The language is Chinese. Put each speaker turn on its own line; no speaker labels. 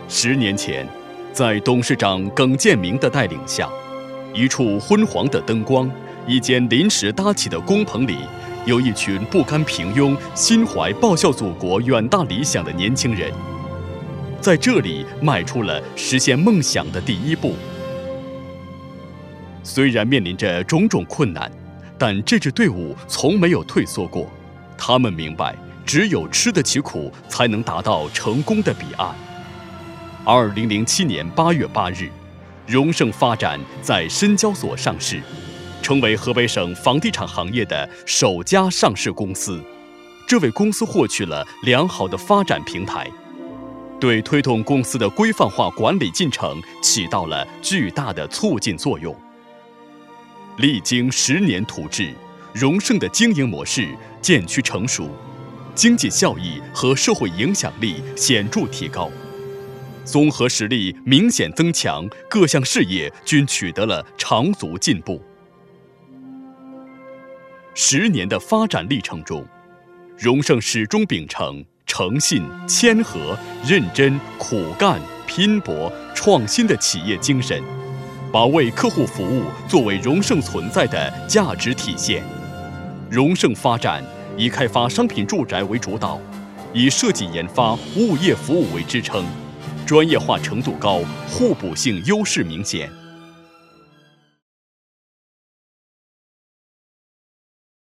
10年前，在董事长耿建明的带领下，一处昏黄的灯光、一间临时搭起的工棚里，有一群不甘平庸、心怀报效祖国远大理想的年轻人，在这里迈出了实现梦想的第一步。虽然面临着种种困难，但这支队伍从没有退缩过。他们明白，只有吃得起苦，才能达到成功的彼岸。2007年8月8日，荣盛发展在深交所上市，成为河北省房地产行业的首家上市公司。这为公司获取了良好的发展平台，对推动公司的规范化管理进程起到了巨大的促进作用。历经10年图治，荣盛的经营模式渐趋成熟，经济效益和社会影响力显著提高，综合实力明显增强，各项事业均取得了长足进步。10年的发展历程中，荣盛始终秉承诚信、谦和、认真、苦干、拼搏、创新的企业精神，把为客户服务作为荣盛存在的价值体现。荣盛发展以开发商品住宅为主导，以设计研发、物业服务为支撑，专业化程度高，互补性优势明显。